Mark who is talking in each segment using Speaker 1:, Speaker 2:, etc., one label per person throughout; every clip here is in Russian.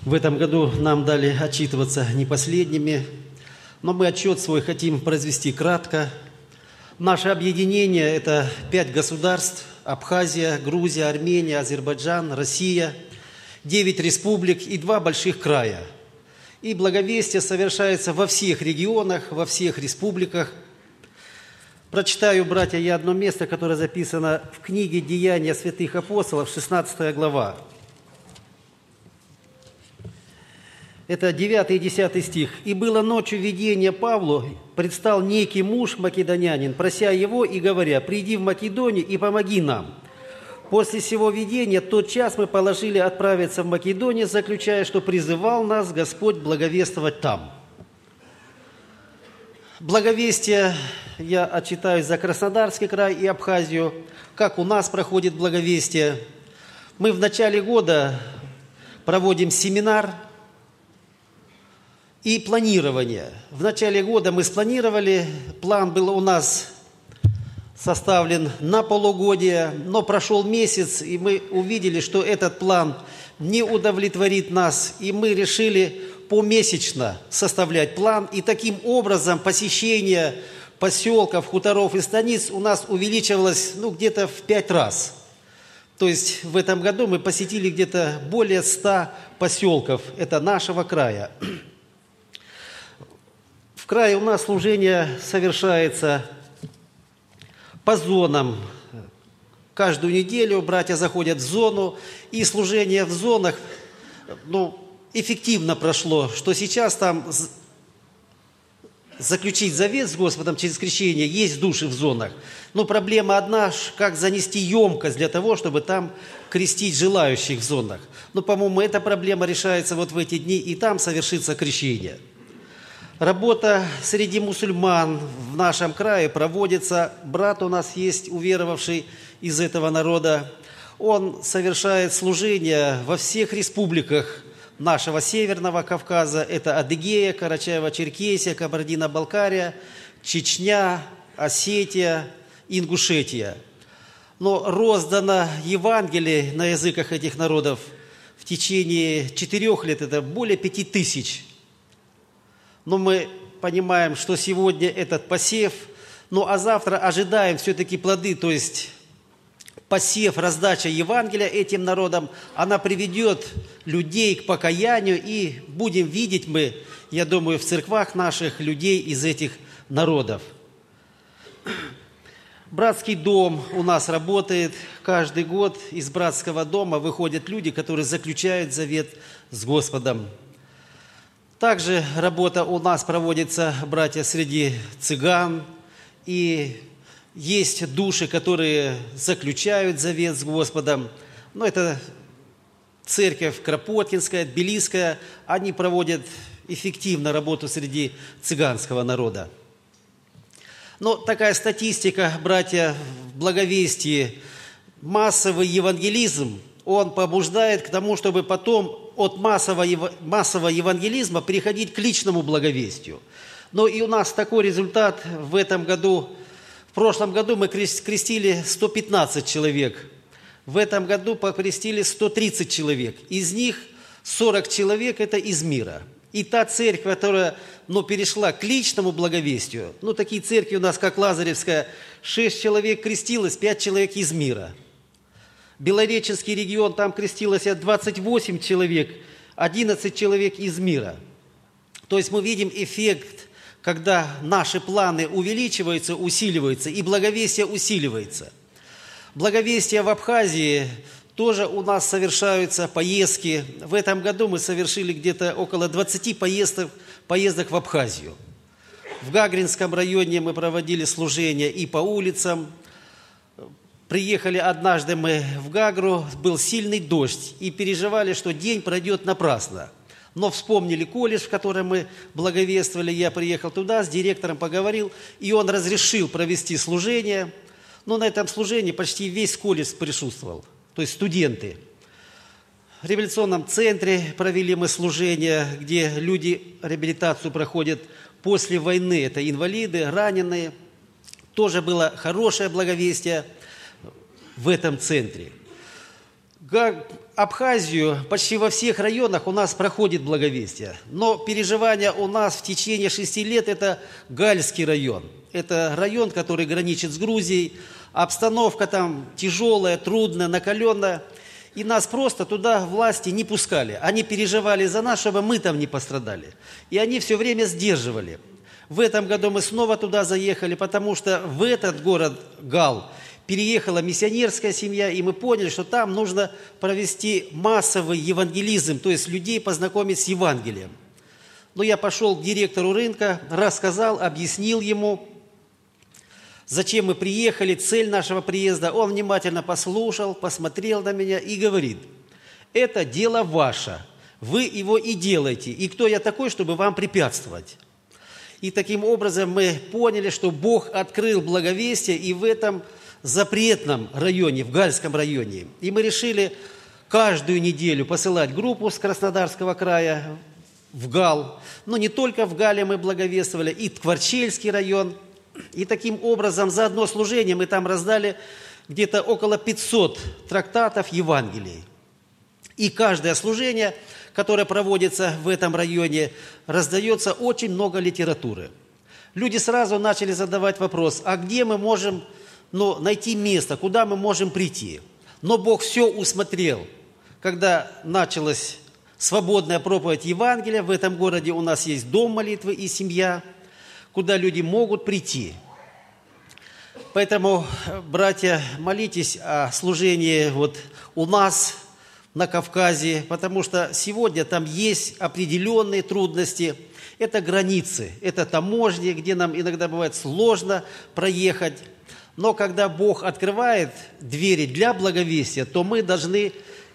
Speaker 1: В этом году нам дали отчитываться не последними, но мы отчет свой хотим произвести кратко. Наше объединение – это 5 государств: Абхазия, Грузия, Армения, Азербайджан, Россия, 9 республик и 2 больших края. И благовестие совершается во всех регионах, во всех республиках. Прочитаю, братья, я одно место, которое записано в книге «Деяния святых апостолов», 16 глава. Это 9 и 10 стих. «И было ночью видение Павлу, предстал некий муж македонянин, прося его и говоря: приди в Македонию и помоги нам. После сего видения тот час мы положили отправиться в Македонию, заключая, что призывал нас Господь благовествовать там». Благовестие я отчитаю за Краснодарский край и Абхазию. Как у нас проходит благовестие? Мы в начале года проводим семинар и планирование. В начале года мы спланировали, план был у нас составлен на полугодие, но прошел месяц, и мы увидели, что этот план не удовлетворит нас, и мы решили помесячно составлять план, и таким образом посещение поселков, хуторов и станиц у нас увеличивалось где-то в 5 раз. То есть в этом году мы посетили где-то более 100 поселков, это нашего края. В крае у нас служение совершается по зонам. Каждую неделю братья заходят в зону, и служение в зонах эффективно прошло, что сейчас там заключить завет с Господом через крещение есть души в зонах. Но проблема одна, как занести емкость для того, чтобы там крестить желающих в зонах. По-моему, эта проблема решается вот в эти дни, и там совершится крещение. Работа среди мусульман в нашем крае проводится. Брат у нас есть, уверовавший из этого народа. Он совершает служение во всех республиках нашего Северного Кавказа. Это Адыгея, Карачаево-Черкесия, Кабардино-Балкария, Чечня, Осетия, Ингушетия. Но роздано Евангелие на языках этих народов в течение 4 лет, это более 5000. Но мы понимаем, что сегодня этот посев, а завтра ожидаем все-таки плоды, то есть посев, раздача Евангелия этим народам, она приведет людей к покаянию, и будем видеть мы, я думаю, в церквах наших людей из этих народов. Братский дом у нас работает. Каждый год из братского дома выходят люди, которые заключают завет с Господом. Также работа у нас проводится, братья, среди цыган, и есть души, которые заключают завет с Господом. Это церковь Кропоткинская, Тбилисская, они проводят эффективно работу среди цыганского народа. Но такая статистика, братья, в благовестии, массовый евангелизм, он побуждает к тому, чтобы потом от массового евангелизма переходить к личному благовестию. Но и у нас такой результат в этом году. В прошлом году мы крестили 115 человек. В этом году покрестили 130 человек. Из них 40 человек – это из мира. И та церковь, которая перешла к личному благовестию, такие церкви у нас, как Лазаревская, 6 человек крестилось, 5 человек из мира. Белореченский регион, там крестилось 28 человек, 11 человек из мира. То есть мы видим эффект, когда наши планы увеличиваются, усиливаются, и благовестие усиливается. Благовестие в Абхазии тоже у нас совершаются поездки. В этом году мы совершили где-то около 20 поездок в Абхазию. В Гагринском районе мы проводили служения и по улицам. Приехали однажды мы в Гагру, был сильный дождь, и переживали, что день пройдет напрасно. Но вспомнили колледж, в котором мы благовествовали. Я приехал туда, с директором поговорил, и он разрешил провести служение. На этом служении почти весь колледж присутствовал, то есть студенты. В революционном центре провели мы служение, где люди реабилитацию проходят после войны. Это инвалиды, раненые. Тоже было хорошее благовестие в этом центре. Абхазию почти во всех районах у нас проходит благовестие. Но переживания у нас в течение 6 лет – это Гальский район. Это район, который граничит с Грузией. Обстановка там тяжелая, трудная, накаленная. И нас просто туда власти не пускали. Они переживали за нас, чтобы мы там не пострадали. И они все время сдерживали. В этом году мы снова туда заехали, потому что в этот город Гал переехала миссионерская семья, и мы поняли, что там нужно провести массовый евангелизм, то есть людей познакомить с Евангелием. Но я пошел к директору рынка, рассказал, объяснил ему, зачем мы приехали, цель нашего приезда. Он внимательно послушал, посмотрел на меня и говорит: это дело ваше, вы его и делаете, и кто я такой, чтобы вам препятствовать? И таким образом мы поняли, что Бог открыл благовестие и в этом запретном районе, в Гальском районе. И мы решили каждую неделю посылать группу с Краснодарского края в Гал. Но не только в Гале мы благовествовали, и Творчельский район. И таким образом за одно служение мы там раздали где-то около 500 трактатов Евангелий. И каждое служение, которое проводится в этом районе, раздается очень много литературы. Люди сразу начали задавать вопрос: а где мы можем найти место, куда мы можем прийти? Но Бог все усмотрел. Когда началась свободная проповедь Евангелия, в этом городе у нас есть дом молитвы и семья, куда люди могут прийти. Поэтому, братья, молитесь о служении у нас на Кавказе, потому что сегодня там есть определенные трудности. Это границы, это таможни, где нам иногда бывает сложно проехать. Но когда Бог открывает двери для благовестия, то мы должны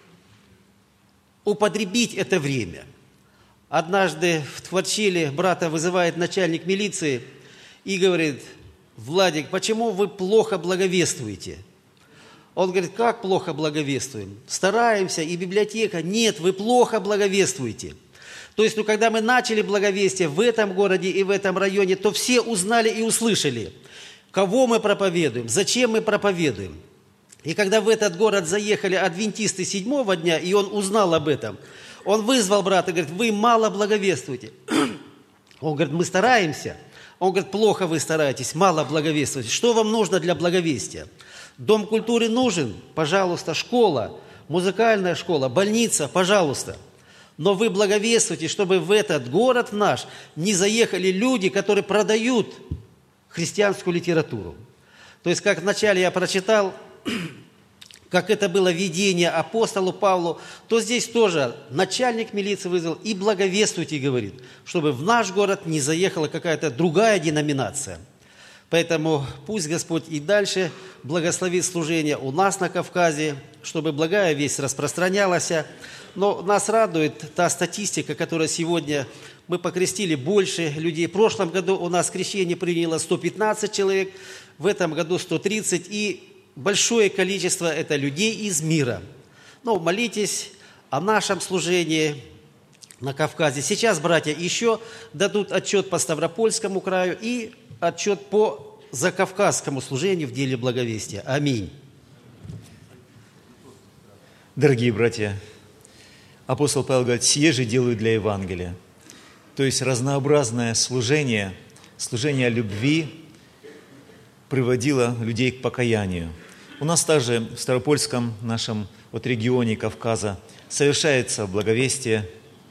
Speaker 1: употребить это время. Однажды в Творчиле брата вызывает начальник милиции и говорит: Владик, почему вы плохо благовествуете? Он говорит: как плохо благовествуем? Стараемся, и библиотека. Нет, вы плохо благовествуете. То есть, когда мы начали благовестие в этом городе и в этом районе, то все узнали и услышали, кого мы проповедуем, зачем мы проповедуем. И когда в этот город заехали адвентисты 7-го дня, и он узнал об этом, он вызвал брата и говорит: вы мало благовествуете. Он говорит: мы стараемся. Он говорит: плохо вы стараетесь, мало благовествуете. Что вам нужно для благовестия? Дом культуры нужен? Пожалуйста. Школа, музыкальная школа, больница, пожалуйста. Но вы благовествуйте, чтобы в этот город наш не заехали люди, которые продают христианскую литературу. То есть, как вначале я прочитал, как это было видение апостолу Павлу, то здесь тоже начальник милиции вызвал и благовествуйте, говорит, чтобы в наш город не заехала какая-то другая деноминация. Поэтому пусть Господь и дальше благословит служение у нас на Кавказе, чтобы благая весть распространялась. Но нас радует та статистика, которая сегодня мы покрестили больше людей. В прошлом году у нас крещение приняло 115 человек, в этом году 130, и большое количество это людей из мира. Молитесь о нашем служении на Кавказе. Сейчас братья еще дадут отчет по Ставропольскому краю и отчет по закавказскому служению в деле благовестия. Аминь.
Speaker 2: Дорогие братья, апостол Павел говорит: «Сие же делаю для Евангелия». То есть разнообразное служение любви приводило людей к покаянию. У нас также в Ставропольском нашем регионе Кавказа совершается благовестие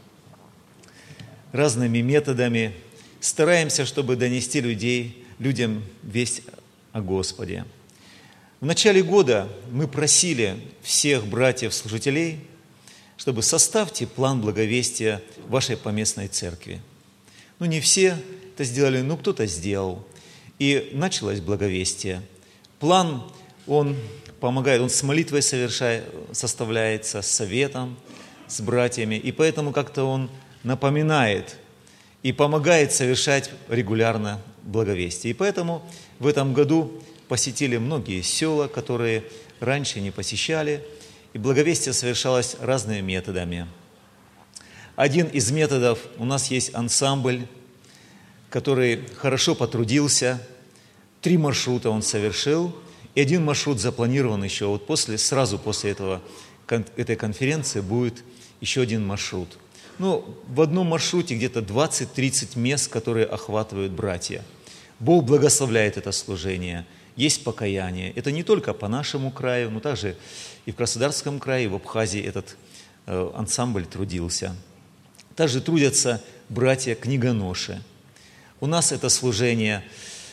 Speaker 2: разными методами. Стараемся, чтобы донести людям весть о Господе. В начале года мы просили всех братьев-служителей, чтобы составьте план благовестия вашей поместной церкви. Не все это сделали, но кто-то сделал. И началось благовестие. План, он помогает, он с молитвой составляется, с советом, с братьями. И поэтому как-то он напоминает и помогает совершать регулярно благовестие. И поэтому в этом году посетили многие села, которые раньше не посещали, и благовестие совершалось разными методами. Один из методов, у нас есть ансамбль, который хорошо потрудился, 3 маршрута он совершил, и 1 маршрут запланирован еще сразу после этого этой конференции будет еще один маршрут. Ну, в одном маршруте где-то 20-30 мест, которые охватывают братья. Бог благословляет это служение. Есть покаяние. Это не только по нашему краю, но также и в Краснодарском крае, и в Абхазии этот ансамбль трудился. Также трудятся братья-книгоноши. У нас это служение,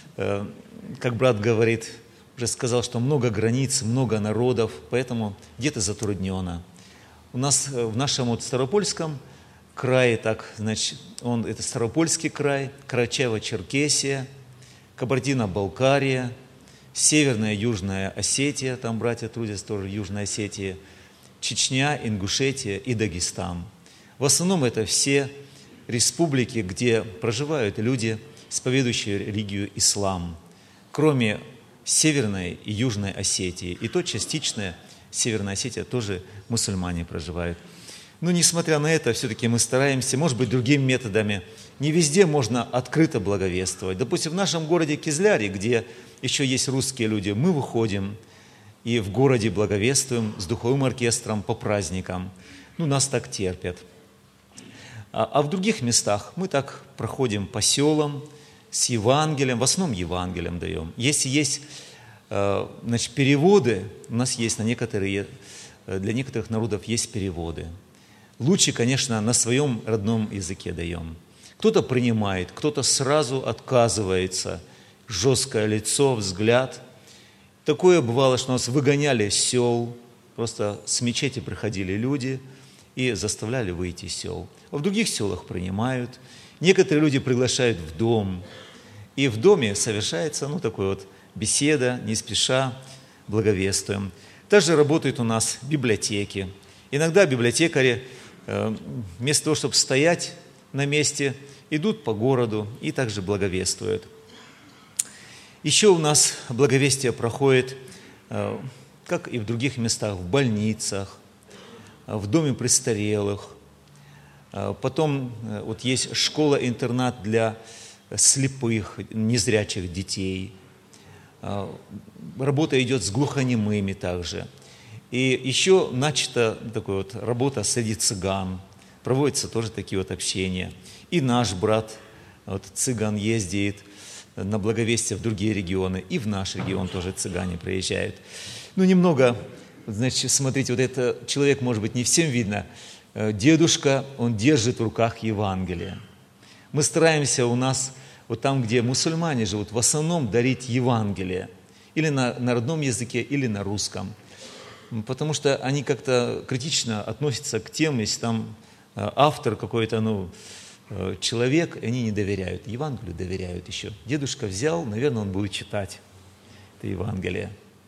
Speaker 2: как брат говорит, уже сказал, что много границ, много народов, поэтому где-то затруднено. У нас в нашем вот Ставропольском крае, так, значит, это Ставропольский край, Карачаево-Черкесия, Кабардино-Балкария, Северная, Южная Осетия, там братья трудятся тоже в Южной Осетии, Чечня, Ингушетия и Дагестан. В основном это все республики, где проживают люди, исповедующие религию ислам, кроме Северной и Южной Осетии. И то частично Северная Осетия тоже мусульмане проживают. Но несмотря на это, все-таки мы стараемся, может быть, другими методами. Не везде можно открыто благовествовать. Допустим, в нашем городе Кизляре, где еще есть русские люди, мы выходим и в городе благовествуем с духовым оркестром по праздникам. Ну, нас так терпят. А в других местах мы так проходим по селам с Евангелием, в основном Евангелием даем. Если есть значит, переводы, у нас есть для некоторых народов есть переводы. Лучше, конечно, на своем родном языке даем. Кто-то принимает, кто-то сразу отказывается. Жесткое лицо, взгляд. Такое бывало, что нас выгоняли из сел, просто с мечети приходили люди и заставляли выйти из сел. А в других селах принимают. Некоторые люди приглашают в дом. И в доме совершается, такой вот беседа, не спеша, благовествуем. Также работают у нас библиотеки. Иногда библиотекари, вместо того, чтобы стоять на месте, идут по городу и также благовествуют. Еще у нас благовестие проходит, как и в других местах, в больницах, в доме престарелых. Потом вот есть школа-интернат для слепых, незрячих детей. Работа идет с глухонемыми также. И еще начата такая вот работа среди цыган. Проводятся тоже такие вот общения. И наш брат, вот, цыган, ездит на благовестие в другие регионы. И в наш регион тоже цыгане приезжают. Немного, значит, смотрите, вот этот человек, может быть, не всем видно. Дедушка, он держит в руках Евангелие. Мы стараемся у нас, вот там, где мусульмане живут, в основном дарить Евангелие. Или на родном языке, или на русском. Потому что они как-то критично относятся к тем, если там автор какой-то, человек, они не доверяют. Евангелию доверяют еще. Дедушка взял, наверное, он будет читать это Евангелие.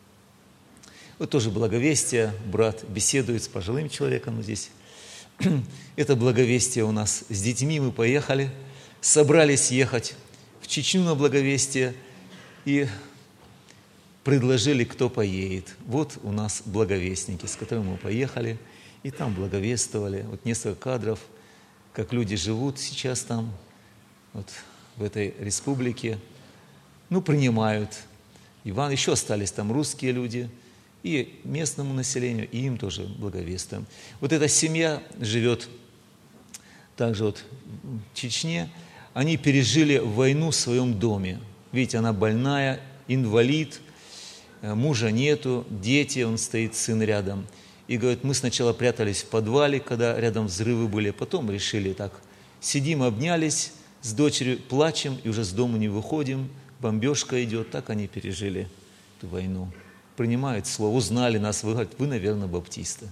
Speaker 2: Вот тоже благовестие, брат беседует с пожилым человеком здесь. Это благовестие у нас с детьми, мы поехали, собрались ехать в Чечню на благовестие и предложили, кто поедет. Вот у нас благовестники, с которыми мы поехали, и там благовествовали. Вот несколько кадров, как люди живут сейчас там, вот в этой республике. Принимают Иван. Еще остались там русские люди, и местному населению, и им тоже благовествуем. Вот эта семья живет также вот в Чечне. Они пережили войну в своем доме. Видите, она больная, инвалид, мужа нету, дети, он стоит, сын рядом. И говорит, мы сначала прятались в подвале, когда рядом взрывы были, потом решили так, сидим, обнялись с дочерью, плачем, и уже с дома не выходим, бомбежка идет, так они пережили эту войну. Принимают слово, узнали нас, вы говорите, вы, наверное, баптисты.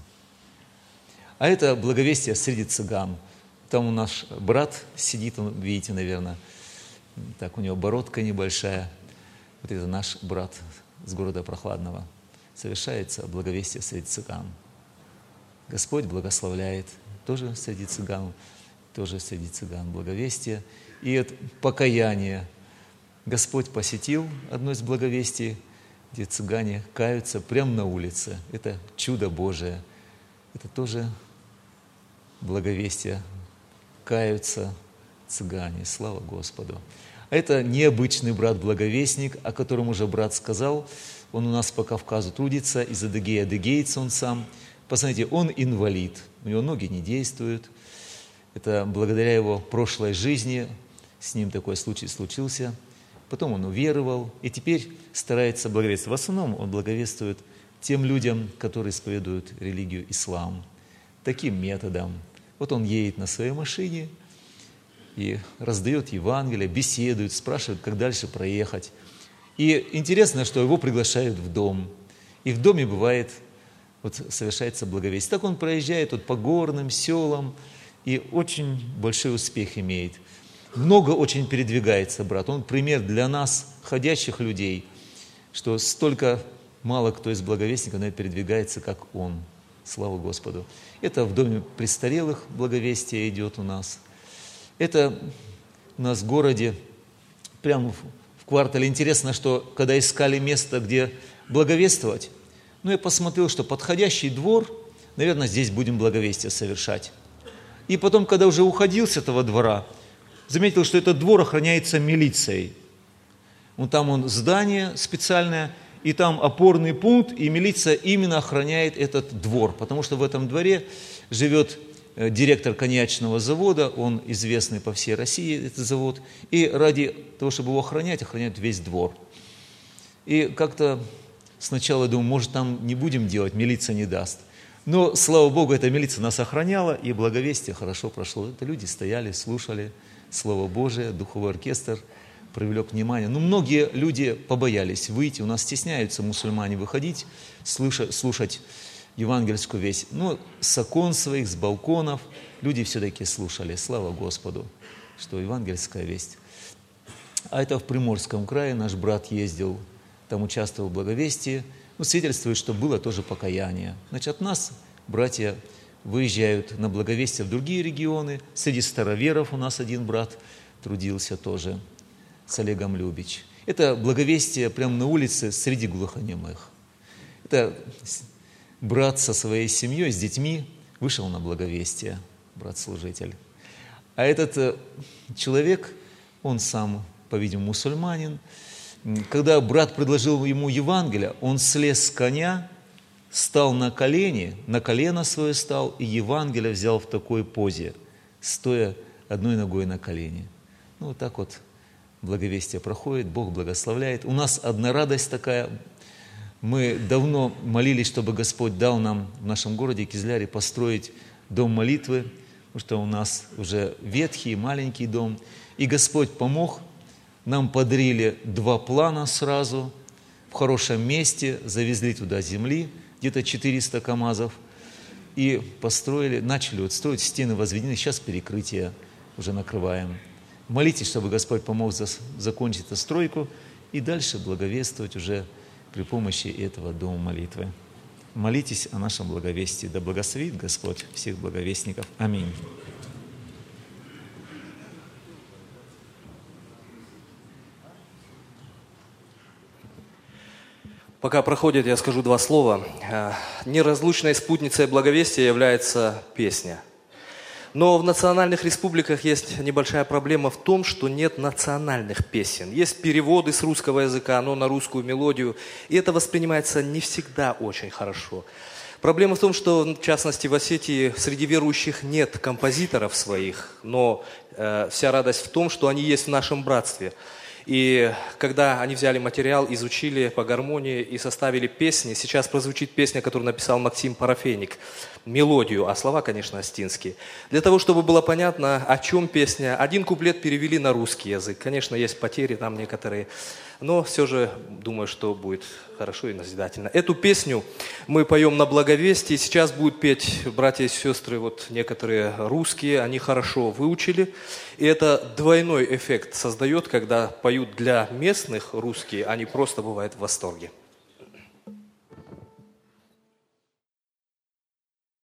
Speaker 2: А это благовестие среди цыган. Там у нас брат сидит, он, видите, наверное, так у него бородка небольшая. Вот это наш брат с города Прохладного. Совершается благовестие среди цыган. Господь благословляет тоже среди цыган благовестие. И это покаяние. Господь посетил одно из благовестий, где цыгане каются прямо на улице. Это чудо Божие. Это тоже благовестие. Каются цыгане. Слава Господу. А это необычный брат-благовестник, о котором уже брат сказал. Он у нас по Кавказу трудится, из Адыгеи адыгеец он сам. Посмотрите, он инвалид, у него ноги не действуют. Это благодаря его прошлой жизни, с ним такой случай случился. Потом он уверовал и теперь старается благовествовать. В основном он благовествует тем людям, которые исповедуют религию ислам, таким методом. Вот он едет на своей машине и раздает Евангелие, беседует, спрашивает, как дальше проехать. И интересно, что его приглашают в дом. И в доме бывает, вот совершается благовестие. Так он проезжает вот по горным селам и очень большой успех имеет. Много очень передвигается брат. Он пример для нас, ходящих людей, что столько мало кто из благовестников передвигается, как он. Слава Господу. Это в доме престарелых благовестие идет у нас. Это у нас в городе, прямо в квартале. Интересно, что когда искали место, где благовествовать, я посмотрел, что подходящий двор, наверное, здесь будем благовестие совершать. И потом, когда уже уходил с этого двора, заметил, что этот двор охраняется милицией. Там здание специальное, и там опорный пункт, и милиция именно охраняет этот двор, потому что в этом дворе живет директор коньячного завода, он известный по всей России, этот завод, и ради того, чтобы его охраняют весь двор. И как-то сначала думаю, может, там не будем делать, милиция не даст. Но, слава Богу, эта милиция нас охраняла, и благовестие хорошо прошло. Это люди стояли, слушали Слово Божие, духовой оркестр привлек внимание. Многие люди побоялись выйти. У нас стесняются мусульмане выходить, слушать евангельскую весть. С окон своих, с балконов люди все-таки слушали. Слава Господу, что евангельская весть. А это в Приморском крае наш брат ездил, там участвовал в благовестии. Свидетельствует, что было тоже покаяние. От нас братья выезжают на благовестие в другие регионы. Среди староверов у нас один брат трудился тоже, с Олегом Любич. Это благовестие прямо на улице среди глухонемых. Это брат со своей семьей, с детьми вышел на благовестие, брат-служитель. А этот человек, он сам, по-видимому, мусульманин. Когда брат предложил ему Евангелие, он слез с коня, стал на колено свое стал, и Евангелие взял в такой позе, стоя одной ногой на колене. Вот так вот благовестие проходит, Бог благословляет. У нас одна радость такая. Мы давно молились, чтобы Господь дал нам в нашем городе Кизляре построить дом молитвы, потому что у нас уже ветхий, маленький дом. И Господь помог. Нам подарили 2 плана сразу, в хорошем месте, завезли туда земли, где-то 400 КАМАЗов, и построили, начали строить, стены возведены, сейчас перекрытие уже накрываем. Молитесь, чтобы Господь помог закончить эту стройку и дальше благовествовать уже при помощи этого дома молитвы. Молитесь о нашем благовестии, да благословит Господь всех благовестников. Аминь.
Speaker 3: Пока проходит, я скажу 2 слова. Неразлучной спутницей благовестия является песня. Но в национальных республиках есть небольшая проблема в том, что нет национальных песен. Есть переводы с русского языка, но на русскую мелодию, и это воспринимается не всегда очень хорошо. Проблема в том, что, в частности, в Осетии среди верующих нет композиторов своих, но вся радость в том, что они есть в нашем братстве. И когда они взяли материал, изучили по гармонии и составили песни, сейчас прозвучит песня, которую написал Максим Парафейник, мелодию, а слова, конечно, остинские. Для того, чтобы было понятно, о чем песня, 1 куплет перевели на русский язык. Конечно, есть потери там некоторые, но все же думаю, что будет хорошо и назидательно. Эту песню мы поем на благовестии. Сейчас будут петь братья и сестры, некоторые русские, они хорошо выучили. И это двойной эффект создает, когда поют для местных русские, они просто бывают в восторге.